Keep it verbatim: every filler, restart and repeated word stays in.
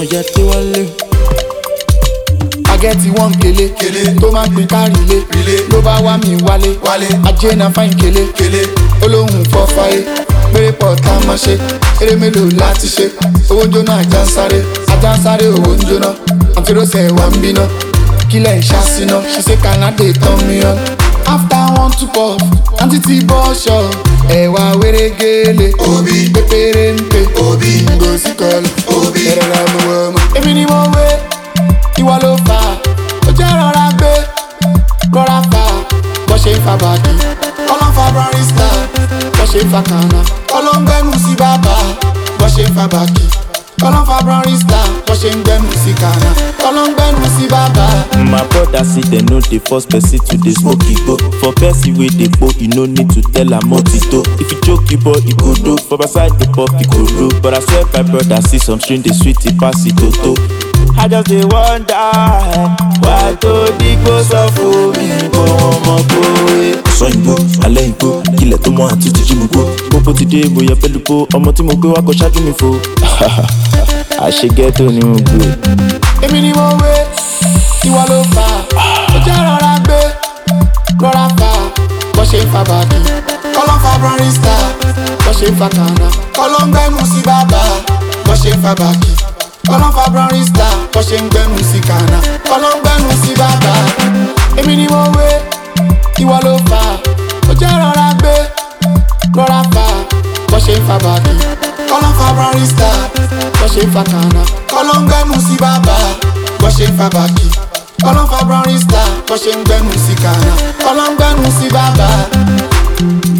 ya dé wálé. Agẹ́tì wọ́n kele tó máa ń pin kárí ilé ló bá wá mi wálé ajé na fáìn kele olóhùn fọ́ fáyé péré pọ̀ tá a máa ṣe eré mélòó láti ṣe owó ń jóná ajá ń sáré ajá ń sáré owó ń jóná àti rọ́ṣẹ̀ wà ń bínà kílẹ̀ ń ṣàṣìná she say Canada turn me on. After one two puff àǹtí ti bọ́ ṣọ ẹ̀wà wérégélé òbí pépéré ń pè òbí ngòsí kọlù òbí ẹ̀rọ ra mi wọ̀ ọmọ. èmi ni mo wé ìwọ ló fà á ó jẹ́ rọra gbé rọra fà á bọ́ ṣe ń fa bàdí kọ́lọ́ ń fa barista bọ́ ṣe ń fa kànáà kọ́lọ́ ń gbẹ́nu sí bàbá bọ́ ṣe ń fa bàdí kọ́lọ́ ń fa barista bọ́ ṣe ń gbẹ́nu sí kànáà kọ́lọ́ ń gbẹ́nu sí bàbá. My brother see dem no dey force person to dey smoke igbo. For person wey dey po, you no need to tell am what it do. If you choke you boy, you go do. For my side the pop, you go do. But I swear my brother see some string dey sweet, it pass it toto. I just dey wonder why to digbo sọ fún mi kó wọn mọ kó. Ọ̀sán ìgbó, alẹ́ ìgbó, ilẹ̀ tó mọ́ àti tìjú mi gbó. Pópó ti dé, mo yẹ pẹ̀lú po, ọmọ tí mo gbé wá kó ṣáájú mi fo. Àṣegẹ́tò ni mo gbé. Èmi ni mo wé, ìwọ ló fà á, ó jẹ́ rọra gbé, rọra fà á, bọ́ ṣe ń fa bàdí. Kọ́lọ́ ń fa barista, bọ́ ṣe ń fa kànáà. Kọ́lọ́ ń gbẹ́nu sí bàbá, bọ́ ṣe ń fa bàdí. Kọ́lọ́ ń fa barista, bọ́ ṣe ń gbẹ́nu sí kànáà. Kọ́lọ́ ń gbẹ́nu sí bàbá. Èmi ni mo wé, ìwọ ló fà á, ó jẹ́ rọra gbé, rọra fà á, bọ́ ṣe ń fa bàdí. Kọ́lọ́ ń fa barista, bọ́ ṣe ń fa kànáà. Kọ́lọ́ ń gbẹ́nu sí bàbá, bọ́ ṣe ń fa bàdí. Kọ́lọ́ ń fa barista, bọ́ ṣe ń gbẹ́nu sí kànáà. Kọ́lọ́ ń gbẹ́nu sí bàbá.